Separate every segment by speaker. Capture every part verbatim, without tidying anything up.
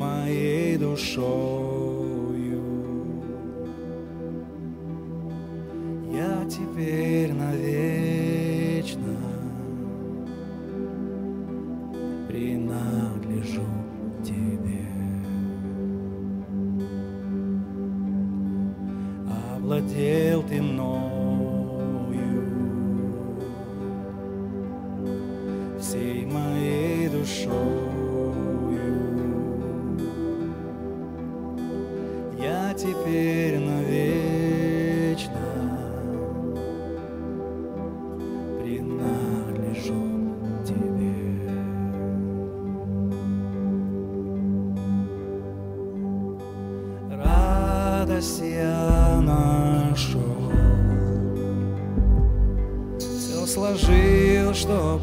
Speaker 1: моей душою. Я теперь навечно принадлежу тебе. Овладел ты мною, всей моей душою. Я теперь навечно принадлежу тебе. Радость я нашел, все сложил, что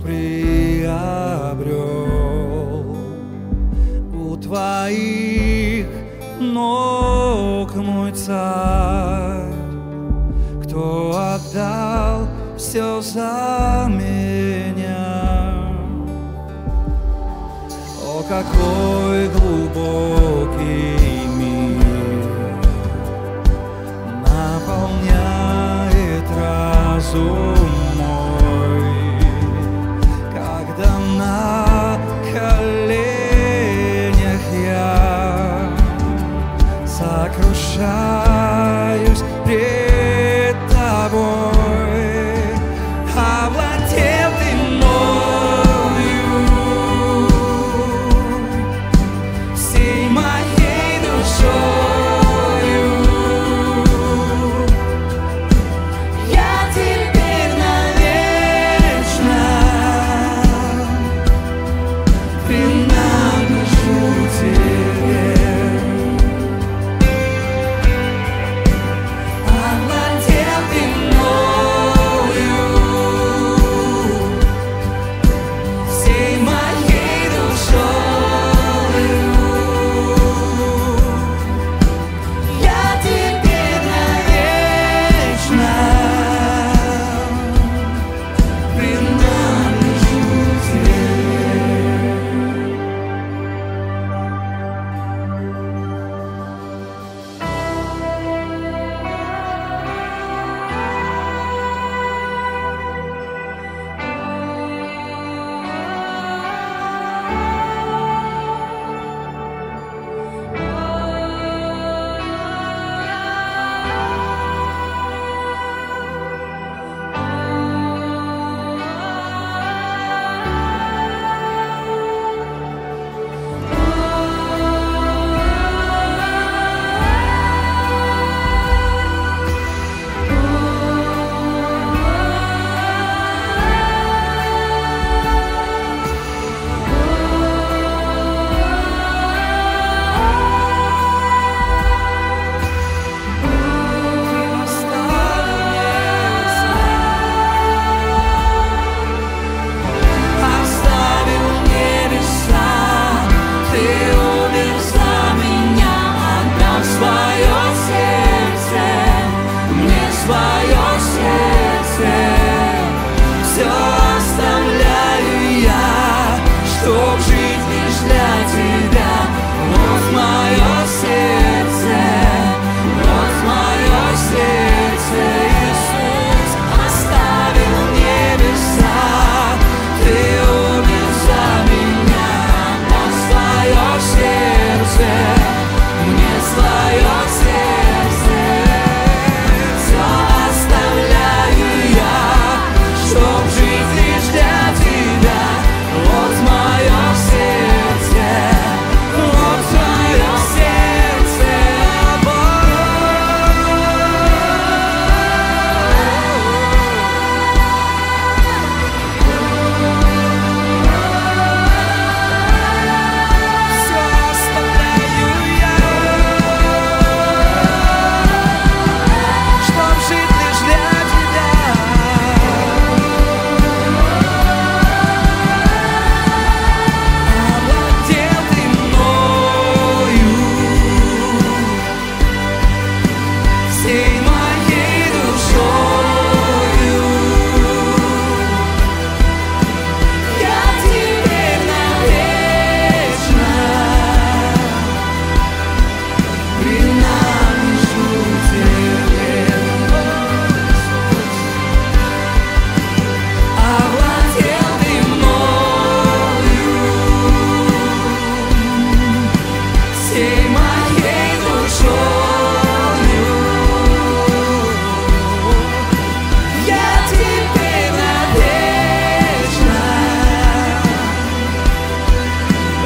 Speaker 1: приобрел у твоих ног, мой царь, кто отдал все за меня. О, какой глубокий мир наполняет разум мой, когда на коленях я сокрушаюсь пред тобой. Овладел ты мною, всей моей душою. Я теперь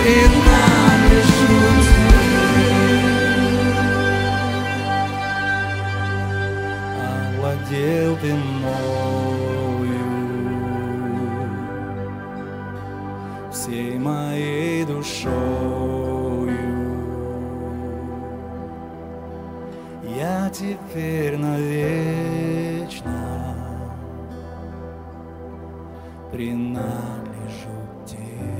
Speaker 1: принадлежу тебе. Овладел ты мною, всей моей душою. Я теперь навечно принадлежу тебе.